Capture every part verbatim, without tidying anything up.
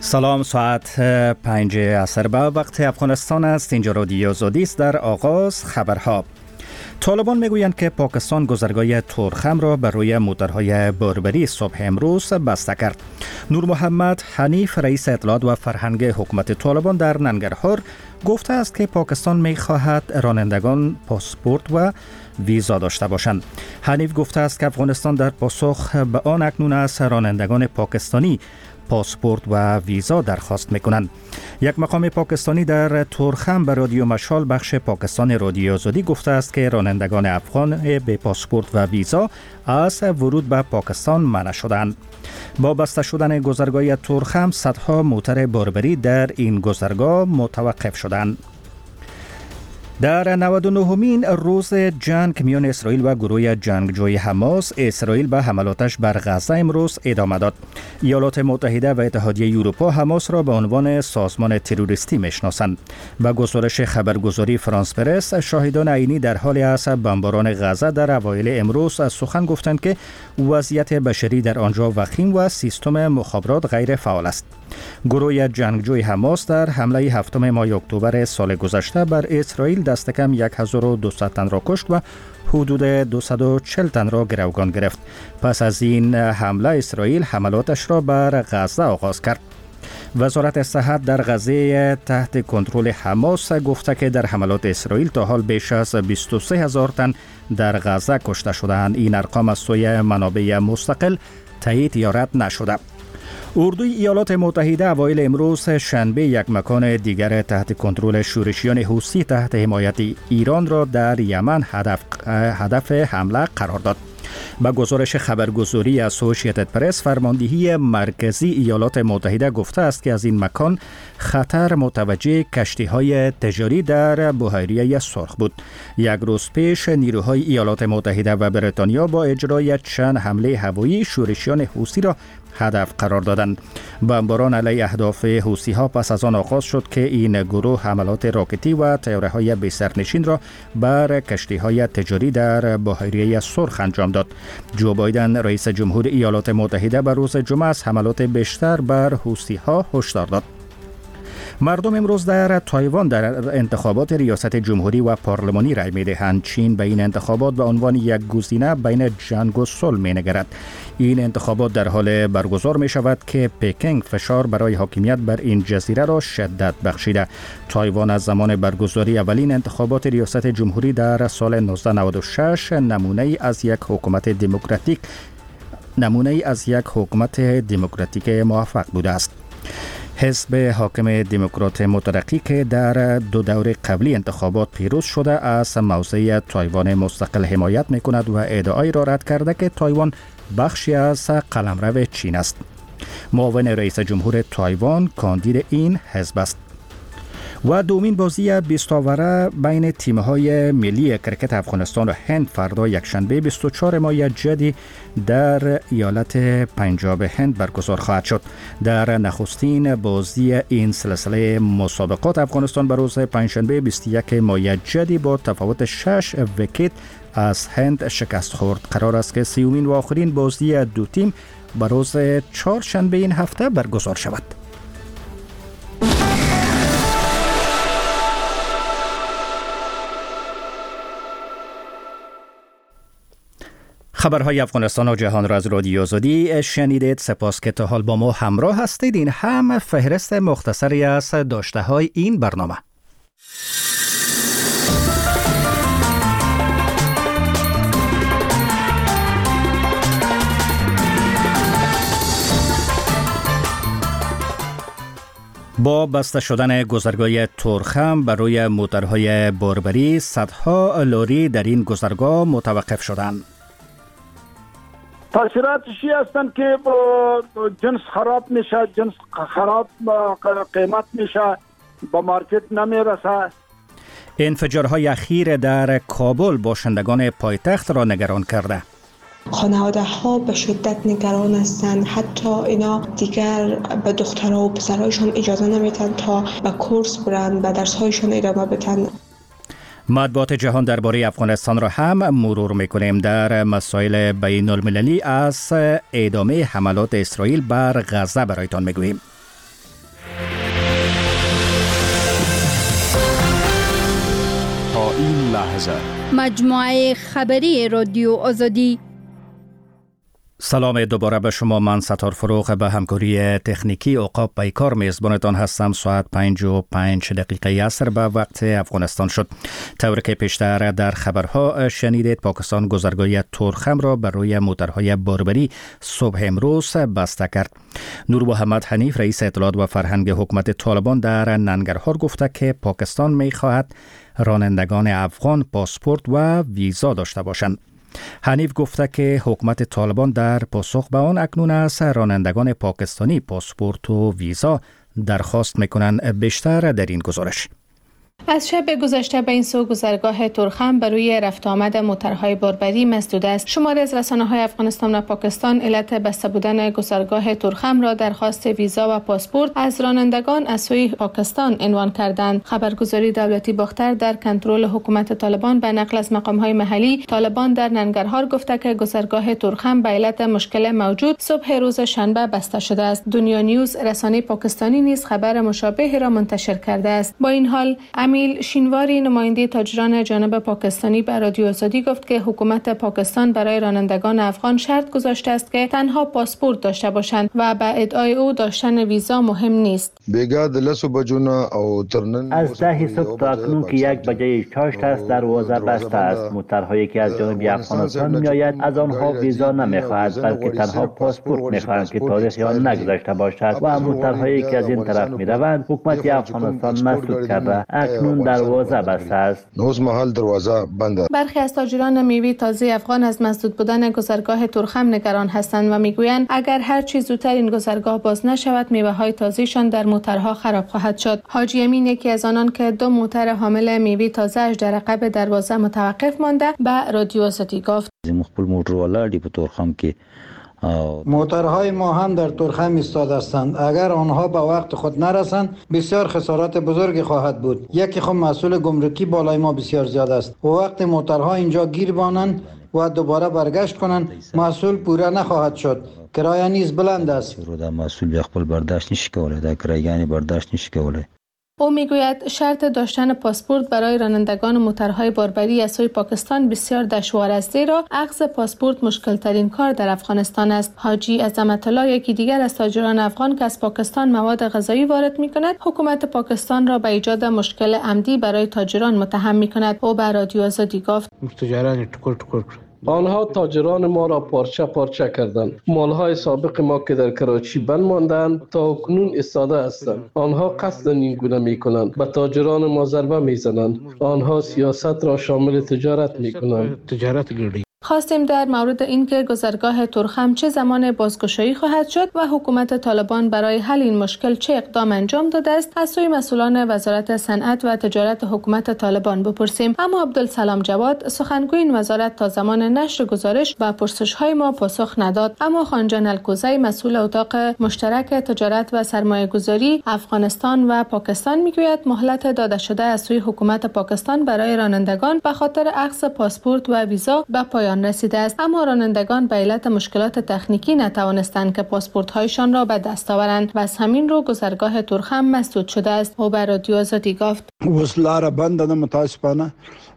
سلام، ساعت پنج عصر به وقت افغانستان است. اینجا رادیو آزادی است. در آغاز خبرها. طالبان میگویند که پاکستان گذرگاه تورخم را بر روی موترهای باربری صبح امروز بسته کرد. نور محمد حنیف، رئیس اطلاعات و فرهنگ حکومت طالبان در ننگرهار، گفته است که پاکستان می‌خواهد رانندگان پاسپورت و ویزا داشته باشند. حنیف گفته است که افغانستان در پاسخ به آن اکنون از رانندگان پاکستانی پاسپورت و ویزا درخواست میکنند. یک مقام پاکستانی در تورخم به رادیو مشال بخش پاکستان رادیو آزادی گفته است که رانندگان افغان به پاسپورت و ویزا از ورود به پاکستان منع شدند. با بسته شدن گذرگاه تورخم، صدها موتر باربری در این گذرگاه متوقف شدند. در نود و نهمین روز جنگ میان اسرائیل و گروه جنگجوی حماس، اسرائیل به حملاتش بر غزه امروز ادامه داد. ایالات متحده و اتحادیه اروپا حماس را به عنوان سازمان تروریستی میشناسند. به گزارش خبرگزاری فرانس پرس، شاهدان عینی در حال از بمباران غزه در اوایل امروز سخن گفتند که وضعیت بشری در آنجا وخیم و سیستم مخابرات غیر فعال است. گروه جنگجوی حماس در حمله هفتم ماه اکتبر سال گذشته بر اسرائیل دست کم هزار و دویست تن را کشت و حدود دویست و چهل تن را گروگان گرفت. پس از این حمله اسرائیل حملاتش را بر غزه آغاز کرد. وزارت صحت در غزه تحت کنترل حماس گفته که در حملات اسرائیل تا حال بیش از بیست و سه هزار تن در غزه کشته شدند. این ارقام از سوی منابع مستقل تایید یا رد نشده. اردوی ایالات متحده اوایل امروز شنبه یک مکان دیگر تحت کنترل شورشیان حوثی تحت حمایت ایران را در یمن هدف, هدف حمله قرار داد. با گزارش خبرگزاری اسوسییتد پرس، فرماندهی مرکزی ایالات متحده گفته است که از این مکان خطر متوجه کشتی‌های تجاری در بحیره سرخ بود. یک روز پیش نیروهای ایالات متحده و بریتانیا با اجرای چند حمله هوایی شورشیان حوثی را هدف قرار دادند. بمباران علیه اهداف حوثی‌ها پس از آن آغاز شد که این گروه حملات راکتی و طیاره‌های بی سرنشین را بر کشتی‌های تجاری در بحیره سرخ انجام داد. جو بایدن، رئیس جمهور ایالات متحده، به روز جمعه از حملات بیشتر بر حوثی‌ها هشدار داد. مردم امروز در تایوان در انتخابات ریاست جمهوری و پارلمانی رای می‌دهند. چین به این انتخابات به عنوان یک گزینه بین جنگ و صلح می‌نگرد. این انتخابات در حال برگزار می شود که پکینگ فشار برای حاکمیت بر این جزیره را شدت بخشیده. تایوان از زمان برگزاری اولین انتخابات ریاست جمهوری در سال نوزده نود و شش نمونه از یک حکومت دموکراتیک نمونه از یک حکومت دموکراتیک موفق بوده است. حزب حاکم دموکرات مترقی که در دو دور قبلی انتخابات پیروز شده، از موضع تایوان مستقل حمایت می کند و ادعایی را رد کرده که تایوان بخشی از قلمرو چین است. معاون رئیس جمهور تایوان کاندید این حزب است. و دومین بازی بیست اوره بین تیم‌های ملی کرکت افغانستان و هند فردا یکشنبه بیست و چهارم ماه جدی در ایالت پنجاب هند برگزار خواهد شد. در نخستین بازی این سلسله مسابقات، افغانستان به روز پنجشنبه بیست و یکم ماه جدی با تفاوت شش ویکت از هند شکست خورد. قرار است که سیومین و آخرین بازی دو تیم به روز چهارشنبه این هفته برگزار شود. خبرهای افغانستان و جهان را از رادیو آزادی شنیدید. سپاس که تا حال با ما همراه هستید. این هم فهرست مختصری از داشته های این برنامه. با بسته شدن گذرگاه تورخم بر روی موترهای باربری، صدها لاری در این گذرگاه متوقف شدند. تاثیراتشی هستند که جنس خراب میشه، جنس خراب قیمت میشه، با مارکت نمیرسه. انفجارهای اخیر در کابل باشندگان پایتخت را نگران کرده. خانواده ها به شدت نگران هستند. حتی اینا دیگر به دخترها و پسرهایشان اجازه نمیدن تا به کورس برن، به درس هایشان ادامه بدن. مطبوعات جهان درباره افغانستان را هم مرور میکنیم. در مسائل بین المللی از ادامه حملات اسرائیل بر غزه برایتان میگوییم. این لحظه مجموعه خبری رادیو آزادی. سلام دوباره به شما. من ستار فروغ به همکاری تکنیکی عقاب پیکار میزبانتان هستم. ساعت پنج و پنج دقیقه عصر به وقت افغانستان شد. طوری که پیشتر در خبرها شنیدید، پاکستان گذرگاه تورخم را بر روی موترهای باربری صبح امروز بسته کرد. نور محمد حنیف رئیس اطلاعات و فرهنگ حکومت طالبان در ننگرهار گفته که پاکستان می خواهد رانندگان افغان پاسپورت و ویزا داشته باشند. حنیف گفته که حکومت طالبان در پاسخ به آن اکنون از رانندگان پاکستانی پاسپورت و ویزا درخواست میکنند. بیشتر در این گزارش. از شب گذشته به این سو گذرگاه تورخم بر روی رفت آمد موترهای باربری مسدود است. شماری از رسانه‌های افغانستان و پاکستان علت بسته بودن گذرگاه تورخم را درخواست ویزا و پاسپورت از رانندگان از سوی پاکستان عنوان کردند. خبرگزاری دولتی باختر در کنترل حکومت طالبان به نقل از مقام‌های محلی طالبان در ننگرهار گفته که گذرگاه تورخم به علت مشکل موجود صبح روز شنبه بسته شده است. دنیا نیوز رسانه پاکستانی نیز خبر مشابهی را منتشر کرده است. با این حال امیل شینواری نماینده تاجران جانب پاکستانی به رادیو آزادی گفت که حکومت پاکستان برای رانندگان افغان شرط گذاشته است که تنها پاسپورت داشته باشند و به ادعای او داشتن ویزا مهم نیست. از ده صبح تا اکنون که یک بجه چاشت است، دروازه بسته است. موترهایی که از جانب افغانستان میآید از آنها ویزا نمیخواهد، بلکه تنها پاسپورت میخواهند که تاریخ آن نگذشته باشد و موترهایی که از این طرف میروند حکومت افغانستان مسدود کرده. اکنون دروازه بسته است. نوز محل دروازه بند است. برخی از تاجران میوه تازه افغان از مسدود بودن گذرگاه تورخم نگران هستند و میگویند اگر هر چه زودتر این گذرگاه باز نشود میوه های تازهشان در موترها خراب خواهد شد. حاجی امین یکی از آنان که دو موتر حامل میوه تازه اش در عقب دروازه متوقف مانده به رادیو آزادی گفت مخبل موتر ولاړ په تورخم کې موترهای ما هم در تورخم ایستاده هستند. اگر آنها به وقت خود نرسند بسیار خسارات بزرگی خواهد بود. یکی خود مسئول گمرکی بالای ما بسیار زیاد است و وقت موترها اینجا گیر بانند و دوباره برگشت کنند محصول پوره نخواهد شد. کرایه نیز بلند است. رو مسئول خپل برداشت نشي کولای، دا کرایه برداشت نشي کولای. او میگوید شرط داشتن پاسپورت برای رانندگان موترهای باربری از سوی پاکستان بسیار دشوار است، زیرا اخذ پاسپورت مشکل ترین کار در افغانستان است. حاجی عظمت الله یکی دیگر از تاجران افغان که از پاکستان مواد غذایی وارد میکند حکومت پاکستان را به ایجاد مشکل عمدی برای تاجران متهم میکند. او به رادیو آزادی گفت تجاران ټکر ټکر آنها تاجران ما را پارچه پارچه کردند. مالهای سابق ما که در کراچی بند ماندند تا اکنون ایستاده هستند. آنها قصد این گونه می کنند، به تاجران ما ضربه می زنند. آنها سیاست را شامل تجارت می کنند. تجارت گردی. خواستیم در مورد اینکه گذرگاه تورخم چه زمان بازگشایی خواهد شد و حکومت طالبان برای حل این مشکل چه اقدام انجام داده است از سوی مسئولان وزارت صنعت و تجارت حکومت طالبان بپرسیم، اما عبدالسلام جواد سخنگوی این وزارت تا زمان نشر گزارش به پرسش‌های ما پاسخ نداد. اما خانجان الکوزی مسئول اتاق مشترک تجارت و سرمایه‌گذاری افغانستان و پاکستان میگوید مهلت داده شده از سوی حکومت پاکستان برای رانندگان به خاطر اخذ پاسپورت و ویزا به پایان رسیده است، اما رانندگان به علت مشکلات تکنیکی نتوانستند که پاسپورت هایشان را به دست آورند و از همین رو گذرگاه تورخم مسدود شده است. او به رادیو آزادی گفت وسلاره بند نه متاسفانه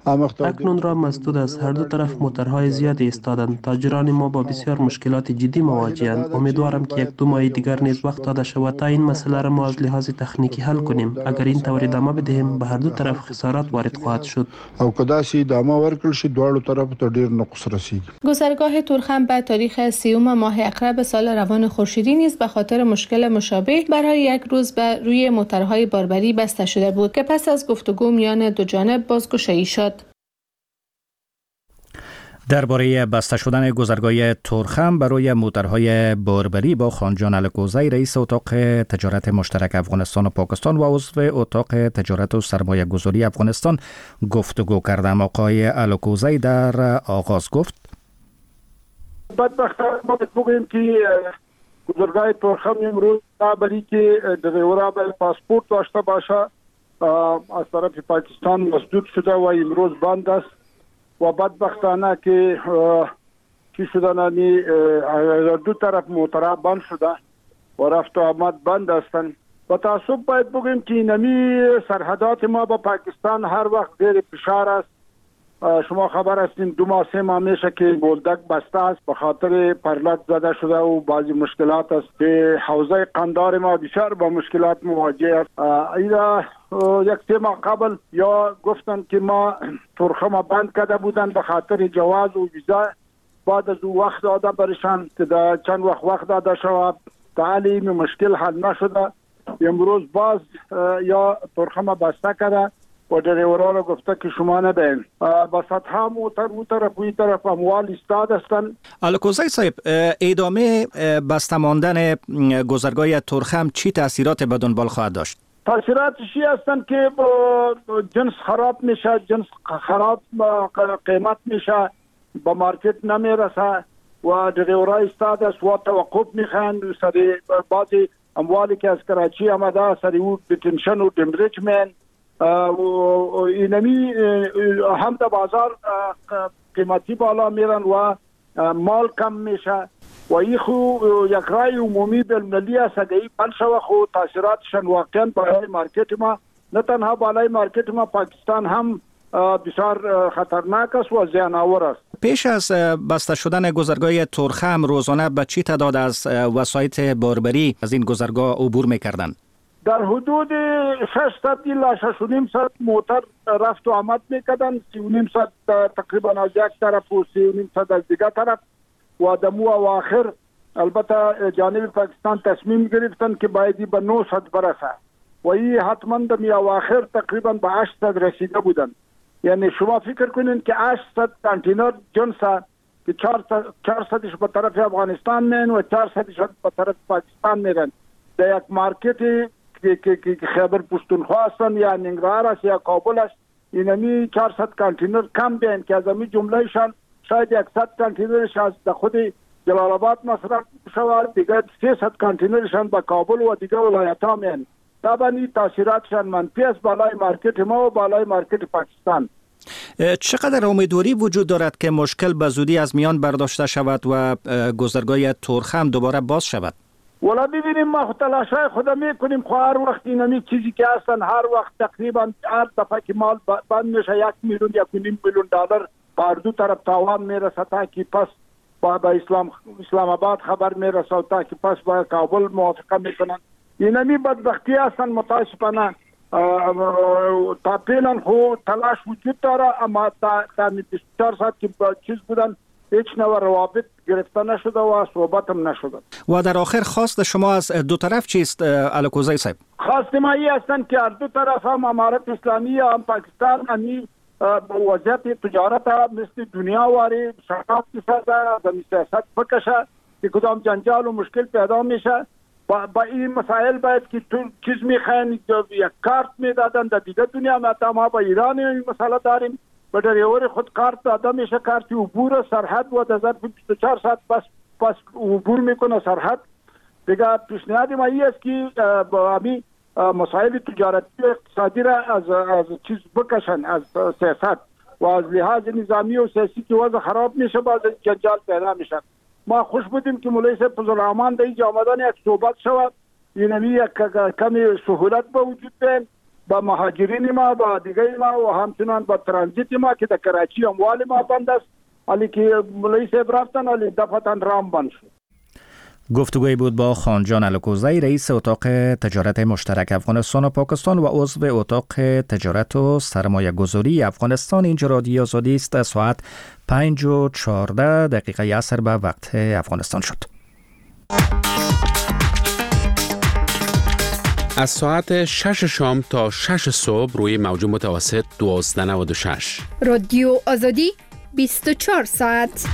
اکنون را مسدود است. هر دو طرف موترهای زیادی ایستادند. تاجران ما با بسیار مشکلات جدی مواجهند. امیدوارم که یک دو ماه دیگر نیز وقت داده شود تا این مسئله را ما از لحاظ تکنیکی حل کنیم. اگر این طور ادامه بدهیم به هر دو طرف خسارات وارد خواهد شد. او کدا سی ادامه ورکړل شي دواړو طرف ته ډیر نقص رسیږي. گذرگاه تورخم به تاریخ سیوم ماه اقرب سال روان خورشیدی نیز به خاطر مشکل مشابه برای یک روز به روی موترهای باربری بسته شده بود که پس از گفتگو میان دو جانب بازگشایی شد. درباره بسته شدن گذرگاه تورخم برای موترهای باربری با خانجان الکوزی رئیس اتاق تجارت مشترک افغانستان و پاکستان و عضو اتاق تجارت و سرمایه گذاری افغانستان گفتگو کردم. آقای الکوزی در آغاز گفت بدبختانه ما بگوییم که گذرگاه تورخم امروز برای که دریورا به پاسپورت داشته باشه از طرف پاکستان مسدود شده و امروز بند است و بدبختانه که چی شدن دو طرف موترها بند شده و رفت و آمد بند هستند با تاسف باید بگیم که نمی سرحدات ما با پاکستان هر وقت زیر فشار است. شما خبر هستین دو ماه سه ماه میشه که بولدک بسته است به خاطر پرلت زده شده و بعضی مشکلات است که حوزه قندار ما بسیار با مشکلات مواجه است. اینا یک سه ماه قبل یا گفتن که ما ترخم بند کرده بودن به خاطر جواز و ویزا، بعد از او وقت داده برشان که در چند وقت وقت داده شود تعالی مشکل حل نشده. امروز باز یا ترخم بسته کرده و دریورا را گفته که شما نبین با سطح موتر او طرف وی طرف اموال استاد هستن. الکوزی صاحب، ادامه بسته ماندن گذرگاه ترخم چی تاثیرات به دنبال خواهد داشت؟ تاثیراتشی هستن که جنس خراب میشه، جنس خراب قیمت میشه، با مارکت نمیرسه و دریورا استاد است و توقف میخوان سری بعضی اموالی که از کراچی آمده سری او دتنشن و دمریجمنت و اینمی هم در بازار قیمتی بالا میرن و مال کم میشه و این خو یک رای عمومی بالملی است که این بل شوه خو تاثیراتشان واقعا بالای مارکت ما، نه تنها بالای مارکت ما پاکستان هم بسیار خطرناک است و زیان آور است. پیش از بسته شدن گذرگاه ترخم روزانه به چی تعداد از وسایط باربری از این گذرگاه عبور میکردند؟ در حدود ششصد الی شش و نیم صد موتر رفت و آمد میکردن، سی و نیم صد تقریبا از یک طرف و سی و نیم صد از دیگر طرف و دمو اواخر البته جانب پاکستان تصمیم گرفتن که بایدی به نهصد برسه و این حتما دمی اواخر تقریبا به هشتصد رسیده بودن. یعنی شما فکر کنین که هشتصد کانتینر جنس که چهارصدش به طرف افغانستان میرن و چهارصدش به طرف پاکستان میرن. در یک مارکت که خیبر پختونخوا هستن یا ننگرهار است یا کابل است، اینمی چهارصد کانتینر کم بیان که از امی جملهشان شاید صد کانتینرش از خود جلال آباد مصرف شود، دیگر سیصد کانتینرشان به کابل و دیگر ولایت ها میان. طبعا این تاثیراتشان منفی است بالای مارکت ما و بالای مارکت پاکستان. چقدر امیدواری وجود دارد که مشکل به زودی از میان برداشته شود و گذرگاه ترخم دوباره باز شود؟ ولی ببینیم ما تلاشای خود میکنیم، خو هر وقت اینمی چیزی که هستن هر وقت تقریبا هر دفعه که مال بند میشه یک میلیون یک و نیم میلیون دلار بر دو طرف تاوان میرسه تا که پس با, با اسلام اسلام آباد خبر میرسه تا که پس با کابل موافقه میکنن. اینمی بدبختی هستن متاسفانه. تا پیلن خو تلاش وجود داره اما تا تا بیست و چهار ساعت که چیز بودن هیچ نوع روابط گرفته نشده و صحبت هم نشده. و در آخر خواست شما از دو طرف چیست الکوزی صاحب؟ خواست ما این هستند که از دو طرف هم امارت اسلامی هم پاکستان همی وضعیت تجارت مثل دنیا واری شفاف بسازه، زمین سیاست بکشه که کدام جنجال و مشکل پیدا میشه. با, با این مسائل باید که تو چیز میخواین یک کارت میدادن در دیگه دنیا ما ما با ایران این مسئله داریم به دریور خود کارت داده میشه، کارتی عبور سرحد و در ظرف بیست و چهار ساعت پس پس عبور میکنه سرحد. دیگه پیشنهاد ما این است که با همین مسائل تجارتی و اقتصادی را از از چیز بکشن از سیاست و از لحاظ نظامی و سیاسی که وضع خراب میشه باز جنجال پیدا میشه. ما خوش بودیم که مولوی صاحب فضلالرحمن در اینجا آمدن یک صحبت شود، اینمی یک کمی سهولت به وجود بیاین با مهاجرین ما با دیگه ما و همچنان با ترانزیت ما که در کراچی اموال ما بند است، علی که مولوی صاحب رفتن علی دفتن رام بند شد. گفتگوی بود با خانجان الکوزی، رئیس اتاق تجارت مشترک افغانستان و پاکستان و عضو اتاق تجارت و سرمایه گذاری افغانستان. اینجا رادیو آزادی است. ساعت پنج و چهارده دقیقه عصر به وقت افغانستان شد. از ساعت شش شام تا شش صبح روی موج متوسط دوازده و نود و شش. رادیو آزادی بیست و چهار ساعت.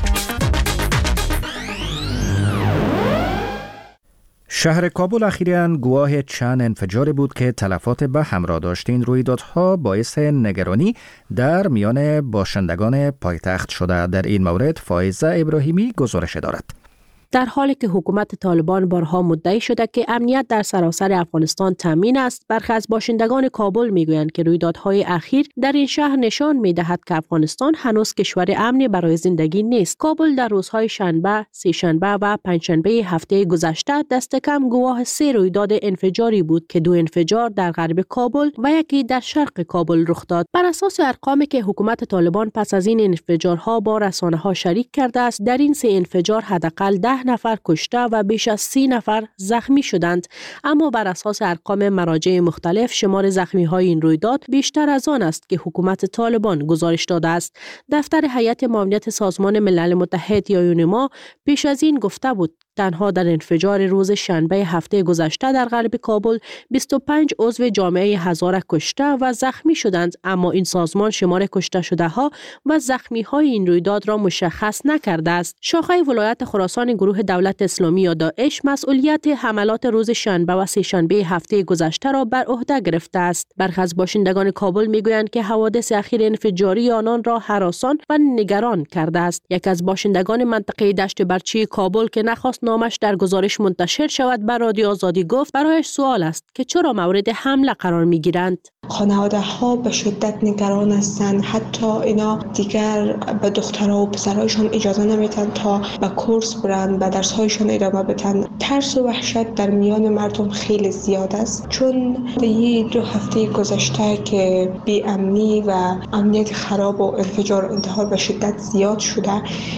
شهر کابل اخیراً گواه چند انفجاری بود که تلفات به همراه داشت. این رویدادها باعث نگرانی در میان باشندگان پایتخت شده. در این مورد فائزه ابراهیمی گزارش دارد. در حالی که حکومت طالبان بارها مدعی شده که امنیت در سراسر افغانستان تامین است، برخی از باشندگان کابل میگویند که رویدادهای اخیر در این شهر نشان میدهد که افغانستان هنوز کشور امنی برای زندگی نیست. کابل در روزهای شنبه، سه‌شنبه و پنجشنبه هفته گذشته دست کم گواه سه رویداد انفجاری بود که دو انفجار در غرب کابل و یکی در شرق کابل رخ داد. بر اساس ارقامی که حکومت طالبان پس از این انفجارها با رسانه‌ها شریک کرده است، در این سه انفجار حداقل ده نفر کشته و بیش از سی نفر زخمی شدند. اما بر اساس ارقام مراجع مختلف، شمار زخمی‌های این رویداد بیشتر از آن است که حکومت طالبان گزارش داده است. دفتر هیئت معاونت سازمان ملل متحد یا یونما پیش از این گفته بود تنها در انفجار روز شنبه هفته گذشته در غرب کابل بیست و پنج عضو جامعه هزاره کشته و زخمی شدند، اما این سازمان شمار کشته شده ها و زخمی های این رویداد را مشخص نکرده است. شاخه ولایت خراسان گروه دولت اسلامی یا داعش مسئولیت حملات روز شنبه و سه شنبه هفته گذشته را بر عهده گرفته است. برخی از باشندگان کابل میگویند که حوادث اخیر انفجاری آنان را هراسان و نگران کرده است. یک از باشندگان منطقه دشت برچی کابل که نخواست نامش در گزارش منتشر شود بر رادیو آزادی گفت برایش سوال است که چرا مورد حمله قرار میگیرند. خانواده ها به شدت نگران هستند، حتی اینا دیگر به دخترها و پسرهایشان اجازه نمیدن تا به کورس برن، به درس هایشان ادامه بدن. ترس و وحشت در میان مردم خیلی زیاد است، چون این دو هفته گذشته که بی امنی و امنیت خراب و انفجار و انتحار به شدت زیاد شده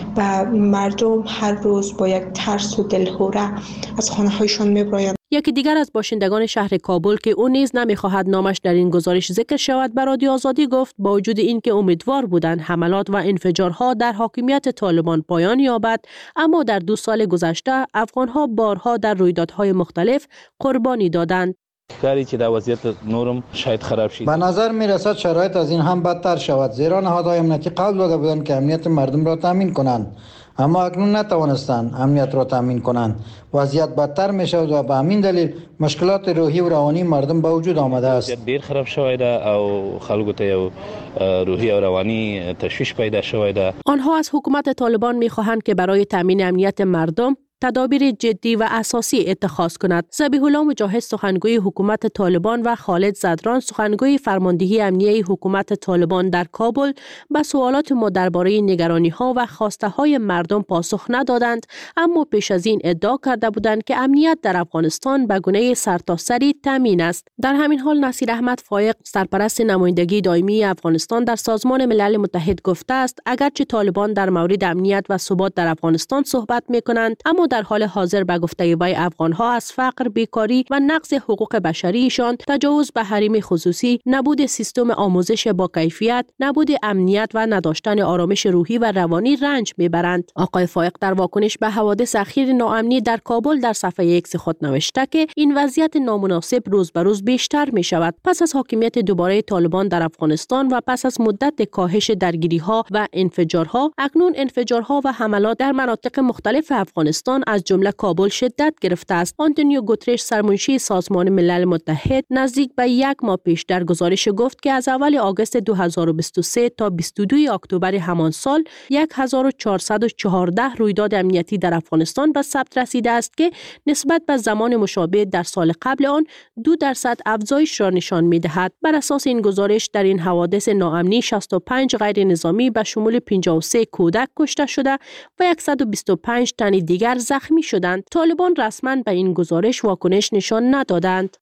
و مردم هر روز با یک ترس و دلهوره از خانه هایشان میبرایند. یکی دیگر از باشندگان شهر کابل که او نیز نمیخواهد نامش در این گزارش ذکر شود بر رادیو آزادی گفت با وجود اینکه امیدوار بودند حملات و انفجارها در حاکمیت طالبان پایان یابد، اما در دو سال گذشته افغانها بارها در رویدادهای مختلف قربانی دادند. کاری که در وضعیت نورم شاید خراب شد. به نظر می رسد شرایط از این هم بدتر شود، زیرا نهادهای امنیتی قول داده بودند که امنیت مردم را تامین کنند، اما اکنون نتوانستند امنیت را تامین کنند. وضعیت بدتر می شود و به همین دلیل مشکلات روحی و روانی مردم به وجود آمده است. ډیر خراب شوی ده او خلکو ته یو روحی او روانی تشویش پیدا شوی ده. آنها از حکومت طالبان می خواهند که برای تامین امنیت مردم تدابیر جدی و اساسی اتخاذ کند. ذبیح الله مجاهد سخنگوی حکومت طالبان و خالد زدران سخنگوی فرماندهی امنیه حکومت طالبان در کابل به سوالات ما درباره نگرانی‌ها و خواسته‌های مردم پاسخ ندادند، اما پیش از این ادعا کرده بودند که امنیت در افغانستان به گونه سرتاسری تامین است. در همین حال نصیر احمد فایق سرپرست نمایندگی دائمی افغانستان در سازمان ملل متحد گفته است اگرچه طالبان در مورد امنیت و ثبات در افغانستان صحبت می‌کنند، اما در حال حاضر به گفته وی افغانها از فقر، بیکاری و نقض حقوق بشریشان، تجاوز به حریم خصوصی، نبود سیستم آموزش با کیفیت، نبود امنیت و نداشتن آرامش روحی و روانی رنج میبرند. آقای فایق در واکنش به حوادث اخیر ناامنی در کابل در صفحه ایکس خود نوشته که این وضعیت نامناسب روز به روز بیشتر می شود. پس از حاکمیت دوباره طالبان در افغانستان و پس از مدت کاهش درگیری‌ها و انفجارها، اکنون انفجارها و حملات در مناطق مختلف افغانستان از جمله کابل شدت گرفته است. آنتونیو گوترش سرمنشی سازمان ملل متحد نزدیک به یک ماه پیش در گزارش گفت که از اول آگوست دو هزار و بیست و سه تا بیست و دو اکتبر همان سال هزار و چهارصد و چهارده رویداد امنیتی در افغانستان به ثبت رسیده است که نسبت به زمان مشابه در سال قبل آن دو درصد افزایش را نشان می‌دهد. بر اساس این گزارش در این حوادث ناامنی شصت و پنج غیر نظامی به شمول پنجاه و سه کودک کشته شده و صد و بیست و پنج تن دیگر زخمی شدند. طالبان رسما به این گزارش واکنش نشان ندادند.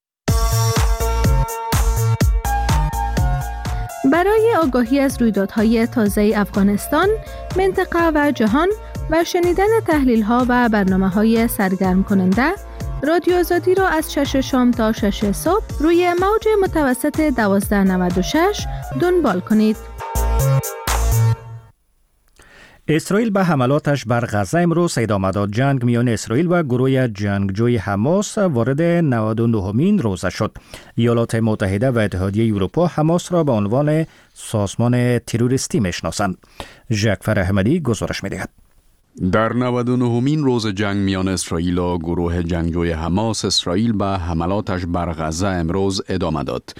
برای آگاهی از رویدادهای تازه افغانستان، منطقه و جهان و شنیدن تحلیل‌ها و برنامه‌های سرگرم کننده، رادیو آزادی را از شش شام تا شش صبح روی موج متوسط دوازده نود و شش دنبال کنید. اسرائیل به حملاتش بر غزه امروز ادامه داد. جنگ میان اسرائیل و گروه جنگجوی حماس وارد نود و نهمین روز شد. ایالات متحده و اتحادیه اروپا حماس را به عنوان سازمان تروریستی میشناسند. ژاکفر احمدی گزارش می‌دهد. در نود و نهمین روز جنگ میان اسرائیل و گروه جنگجوی حماس، اسرائیل به حملاتش بر غزه امروز ادامه داد.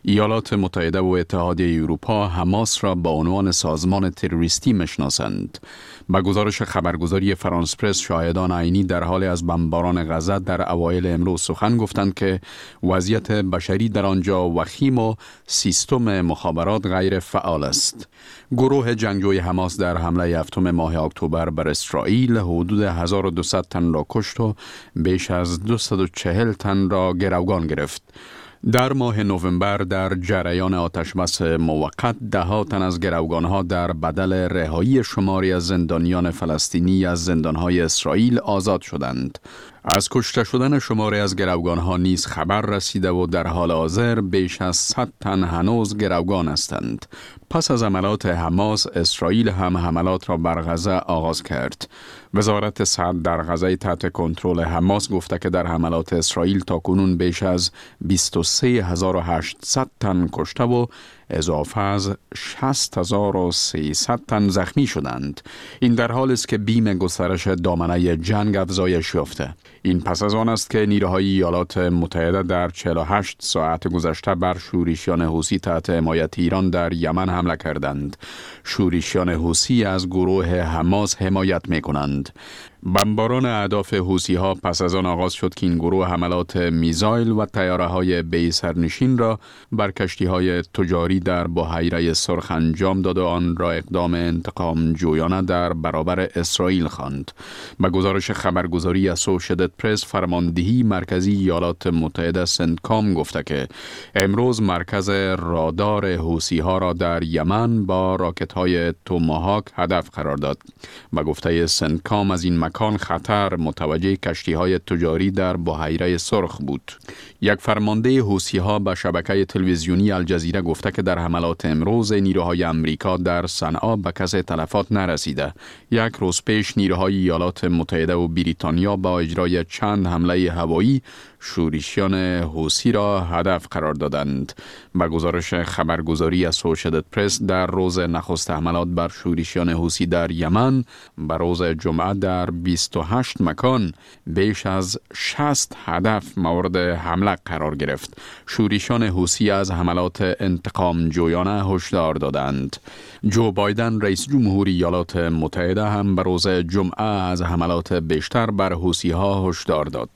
ایالات متحده و اتحادیه اروپا حماس را به عنوان سازمان تروریستی میشناسند. با گزارش خبرگزاری فرانس پرس، شاهدان عینی در حال از بمباران غزه در اوایل امروز سخن گفتند که وضعیت بشری در آنجا وخیم و سیستم مخابرات غیر فعال است. گروه جنگجوی حماس در حمله هفتم ماه اکتبر بر اسرائیل حدود هزار و دویست تن را کشت و بیش از دویست و چهل تن را گروگان گرفت. در ماه نوامبر در جریان آتشبس موقت ده ها تن از گروگانها در بدل رهایی شماری از زندانیان فلسطینی از زندانهای اسرائیل آزاد شدند. از کشته شدن شماری از گروگانها نیز خبر رسیده و در حال حاضر بیش از صد تن هنوز گروگان هستند. پس از حملات حماس، اسرائیل هم حملات را بر غزه آغاز کرد. وزارت صحت در غزه تحت کنترل حماس گفته که در حملات اسرائیل تاکنون بیش از بیست و سه هزار و هشتصد تن کشته و اضافه از شصت هزار و سیصد تن زخمی شدند. این در حالی است که بیم گسترش دامنه جنگ افزایش یافته. این پس از آن است که نیروهای ایالات متحده در چهل و هشت ساعت گذشته بر شورشیان حوثی تحت حمایت ایران در یمن حمله کردند. شورشیان حوثی از گروه حماس حمایت می کنند. بمباران اهداف حوثی ها پس از آن آغاز شد که این گروه حملات میزایل و طیاره های بی سرنشین را بر کشتی های تجاری در بحیره سرخ انجام داد و آن را اقدام انتقام جویانه در برابر اسرائیل خواند. به گزارش خبرگزاری اسوشییتد پرس، فرماندهی مرکزی ایالات متحده سنتکام گفته که امروز مرکز رادار حوثی ها را در یمن با راکت های توماهاک هدف قرار داد. به گفته سنتکام از این مکان خطر متوجه کشتی های تجاری در بحیره سرخ بود. یک فرمانده حوثی ها به شبکه تلویزیونی الجزیره گفته که در حملات امروز نیروهای امریکا در صنعا به کسی تلفات نرسیده. یک روز پیش نیروهای ایالات متحده و بریتانیا با اجرای چند حمله هوایی شورشیان حوثی را هدف قرار دادند. به گزارش خبرگزاری اسوشییتد پرس، در روز نخست حملات بر شورشیان حوثی در یمن به روز جمعه در بیست و هشت مکان بیش از شصت هدف مورد حمله قرار گرفت. شورشیان حوثی از حملات انتقام جویانه هشدار دادند. جو بایدن رئیس جمهور ایالات متحده هم به روز جمعه از حملات بیشتر بر حوثی ها هشدار داد.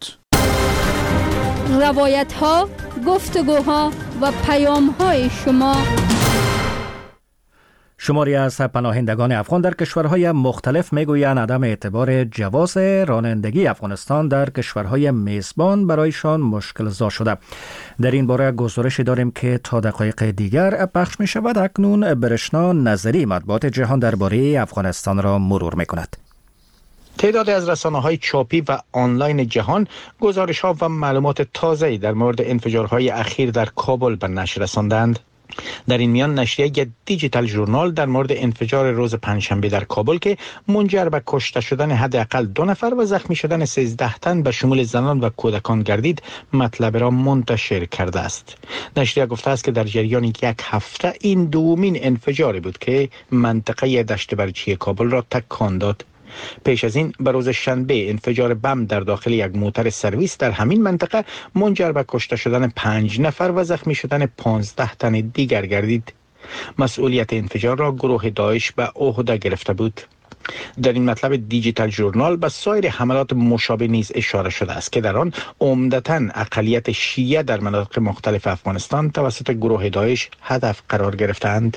روایت ها، گفتگوها و پیام های شما. شماری از پناهندگان افغان در کشورهای مختلف میگویند عدم اعتبار جواز رانندگی افغانستان در کشورهای میزبان برایشان مشکل زا شده. در این باره گزارشی داریم که تا دقایق دیگر پخش می شود. اکنون برشنا نظری مطبوعات جهان درباره افغانستان را مرور می کند. تعدادی از رسانه‌های چاپی و آنلاین جهان گزارش‌ها و معلومات تازه‌ای در مورد انفجارهای اخیر در کابل به نشر رساندند. در این میان نشریه دیجیتال ژورنال در مورد انفجار روز پنجشنبه در کابل که منجر به کشته شدن حداقل دو نفر و زخمی شدن سیزده تن به شمول زنان و کودکان گردید مطلب را منتشر کرده است. نشریه گفته است که در جریان یک هفته این دومین انفجاری بود که منطقه دشت برچی کابل را تکان داد. پیش از این به روز شنبه انفجار بم در داخل یک موتر سرویس در همین منطقه منجر به کشته شدن پنج نفر و زخمی شدن پانزده تن دیگر گردید. مسئولیت انفجار را گروه داعش به عهده گرفته بود. در این مطلب دیجیتال ژورنال به سایر حملات مشابه نیز اشاره شده است که در آن عمدتاً اقلیت شیعه در مناطق مختلف افغانستان توسط گروه داعش هدف قرار گرفتند.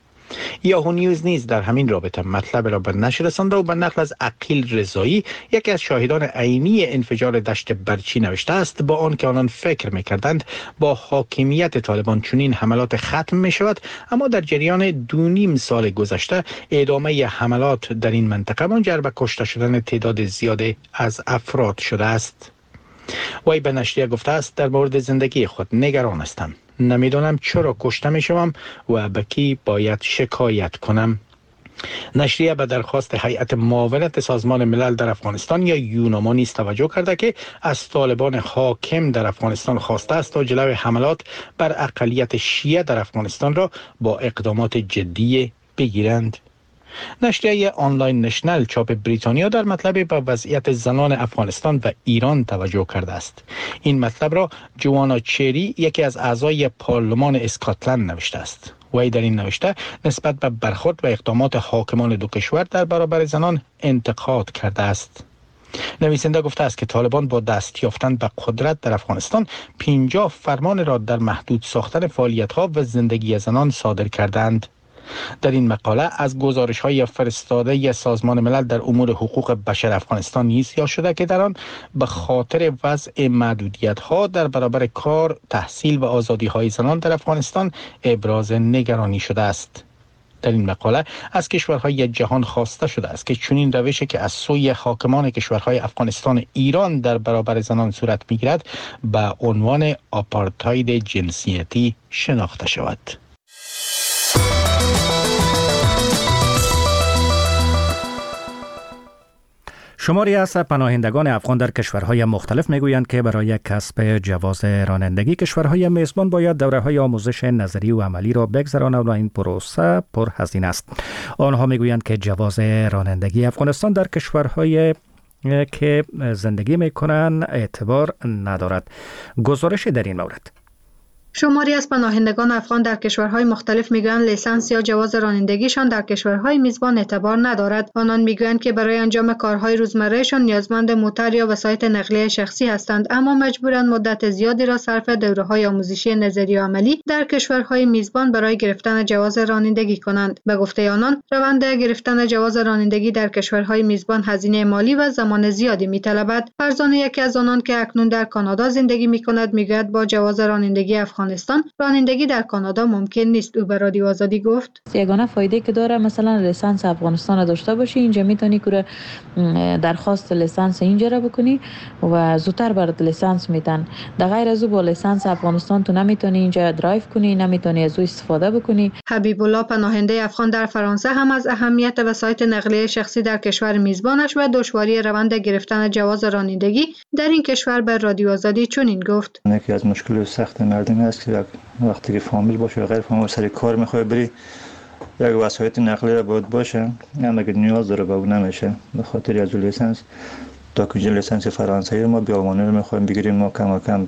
یاهو نیوز نیز در همین رابطه مطلب را به نشر رسانده و به نقل از عقیل رضایی، یکی از شاهدان عینی انفجار دشت برچی، نوشته است با آنکه آنان فکر می‌کردند با حاکمیت طالبان چنین حملات ختم می‌شود، اما در جریان دو نیم سال گذشته ادامه حملات در این منطقه منجر به کشته شدن تعداد زیادی از افراد شده است. وی به نشریه گفته است در مورد زندگی خود نگران هستم. نمیدانم چرا کشته می شوم و به کی باید شکایت کنم. نشریه به درخواست هیئت معاونت سازمان ملل در افغانستان یا یوناما نیز توجه کرده که از طالبان حاکم در افغانستان خواسته است تا جلوی حملات بر اقلیت شیعه در افغانستان را با اقدامات جدی بگیرند. نشریه آنلاین نشنل چاپ بریتانیا در مطلب به وضعیت زنان افغانستان و ایران توجه کرده است. این مطلب را جوانا چری، یکی از اعضای پارلمان اسکاتلند، نوشته است. وی در این نوشته نسبت به برخورد و اقدامات حاکمان دو کشور در برابر زنان انتقاد کرده است. نویسنده گفته است که طالبان با دست یافتن به قدرت در افغانستان پنجاه فرمان را در محدود ساختن فعالیت‌ها و زندگی زنان صادر کردند. در این مقاله از گزارش‌های فرستاده سازمان ملل در امور حقوق بشر افغانستان نیز یاد شده که در آن به خاطر وضع محدودیت‌ها در برابر کار، تحصیل و آزادی‌های زنان در افغانستان ابراز نگرانی شده است. در این مقاله از کشورهای جهان خواسته شده است که چنین روشی که از سوی حاکمان کشورهای افغانستان ایران در برابر زنان صورت می‌گیرد به عنوان آپارتاید جنسیتی شناخته شود. شماری از پناهندگان افغان در کشورهای مختلف میگویند که برای کسب جواز رانندگی کشورهای میزبان باید دوره‌های آموزش نظری و عملی را بگذرانند و این پروسه پرهزینه است. آنها میگویند که جواز رانندگی افغانستان در کشورهای که زندگی میکنند اعتبار ندارد. گزارش در این مورد. شماری از پناهندگان افغان در کشورهای مختلف میگویند لیسانس یا جواز رانندگیشان در کشورهای میزبان اعتبار ندارد. آنان میگویند که برای انجام کارهای روزمرهشان نیازمند موتر یا وسایط نقلیه شخصی هستند، اما مجبورند مدت زیادی را صرف دوره‌های آموزشی نظری و عملی در کشورهای میزبان برای گرفتن جواز رانندگی کنند. به گفته آنان، روند گرفتن جواز رانندگی در کشورهای میزبان هزینه مالی و زمان زیادی میطلبد. فرزانه، یکی از آنان که اکنون در کانادا زندگی میکند، میگوید با جواز رانندگی افغانستان رانندگی در کانادا ممکن نیست. او به رادیو آزادی گفت یگانه فایده که داره مثلا لیسانس افغانستان داشته باشی، اینجا میتونی که درخواست لیسانس اینجا را بکنی و زودتر برات لیسانس میدن. در غیر از او با لیسانس افغانستان تو نمیتونی اینجا درایو کنی، نمیتونی از او استفاده بکنی. حبیب الله، پناهنده افغان در فرانسه، هم از اهمیت وسایط نقلیه شخصی در کشور میزبانش و دشواری روند گرفتن جواز رانندگی در این کشور به رادیو آزادی چنین گفت. یکی از مشکل سخت مردم است که وقتی که فامیل باشه و غیر فامیل سر کار میخواد بری، یک وسایط نقلیه را باید باشه، اما اگه نیاز داره به اون نمیشه. به خاطر از لیسانس تا که لیسانس فرانسوی ما به آلمانی رو میخوایم بگیریم، ما کم کم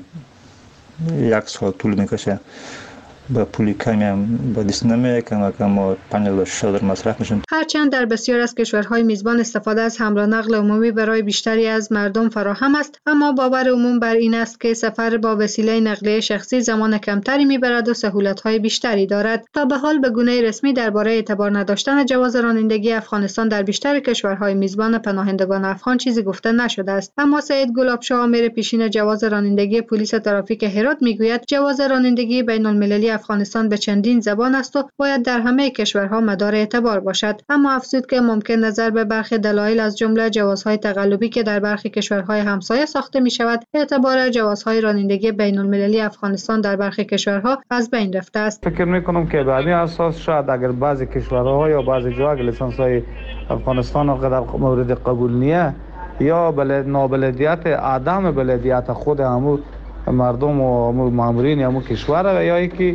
یک سال طول میکشه. با پولی کمی هم با دست نمیه، کم کم ما پنجاه شش در مصرف میشیم. هرچند در بسیار از کشورهای میزبان استفاده از حمل و نقل عمومی برای بیشتری از مردم فراهم است، اما باور عموم بر این است که سفر با وسیله نقلیه شخصی زمان کمتری میبرد و سهولت‌های بیشتری دارد. تا به حال به گونه رسمی درباره اعتبار نداشتن جواز رانندگی افغانستان در بیشتر کشورهای میزبان پناهندگان افغان چیزی گفته نشده است. اما سید گلابشاه، آمر پیشین جواز رانندگی پلیس ترافیک هرات، میگوید جواز رانندگی بین‌المللی افغانستان به چندین زبان است و باید در همه کشورها مدار اعتبار باشد. اما افزود که ممکن نظر به برخی دلایل از جمله جوازهای تقلبی که در برخی کشورهای همسایه ساخته می شود، اعتبار جوازهای رانندگی بین‌المللی افغانستان در برخی کشورها از بین رفته است. فکر می کنم که به همین اساس شاید اگر بعضی کشورها یا بعضی جاها لیسانس های افغانستان قدر مورد قبول نیه یا بلد نابلدیت عدم بلدیت خود همون مردم و مامورین یا همون کشور و یا اینکه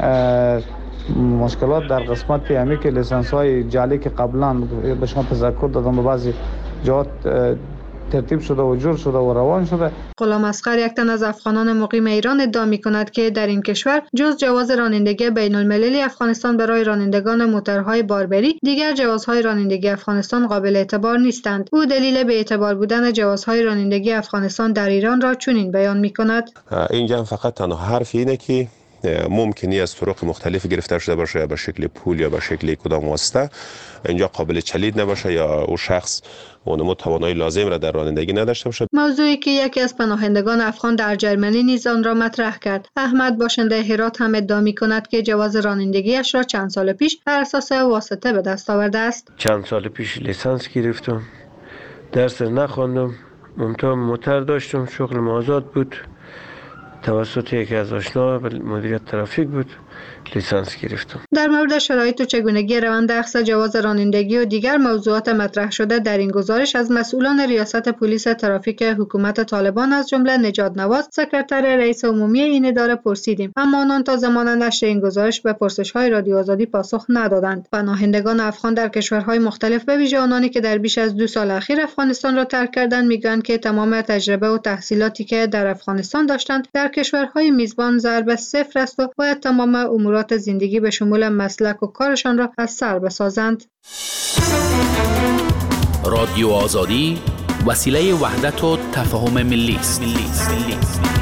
مشکلات در قسمت همی که لیسانس های جعلی که قبلا به شما تذکر دادم به بعضی جهات ترتیب شده و جور شده و روان شده. غلام اصغر، یک تن از افغانان مقیم ایران، ادعا می‌کند که در این کشور جز جواز رانندگی بین‌المللی افغانستان برای رانندگان موتورهای باربری، دیگر جوازهای رانندگی افغانستان قابل اعتبار نیستند. او دلیل به اعتبار بودن جوازهای رانندگی افغانستان در ایران را چنین بیان می‌کند: اینجا فقط تنها حرف اینه که ممکنی از طرق مختلف گرفته شده باشه، به شکل پول یا به شکل کدام واسطه اینجا قابل چلید نباشه یا او شخص اونمو توانایی لازم را در رانندگی نداشته باشه. موضوعی که یکی از پناهندگان افغان در جرمنی نیز آن را مطرح کرد. احمد، باشنده هرات، هم ادعا می‌کند که جواز رانندگیش را چند سال پیش بر اساس واسطه به دست آورده است. چند سال پیش لیسانس گرفتم، درس نخواندم، ممتاز موتر داشتم، شغل آزاد بود. توسط یکی از آشنا مدیریت ترافیک بود لیسانس گرفتم. در مورد شرایط و چگونگی روند اخذ جواز رانندگی و دیگر موضوعات مطرح شده در این گزارش از مسئولان ریاست پلیس ترافیک حکومت طالبان از جمله نجات نواز سکرتر رئیس عمومی این اداره پرسیدیم، اما آنان تا زمان نشر این گزارش به پرسش‌های رادیو آزادی پاسخ ندادند. پناهندگان افغان در کشورهای مختلف به ویژه آنانی که در بیش از دو سال اخیر افغانستان را ترک کردند میگویند که تمام تجربه و تحصیلاتی که در افغانستان داشتند در کشورهای میزبان ضرب صفر است و باید تمام امورات زندگی به شمول مسلک و کارشان را از سر بسازند. رادیو آزادی وسیله وحدت و تفاهم ملی است.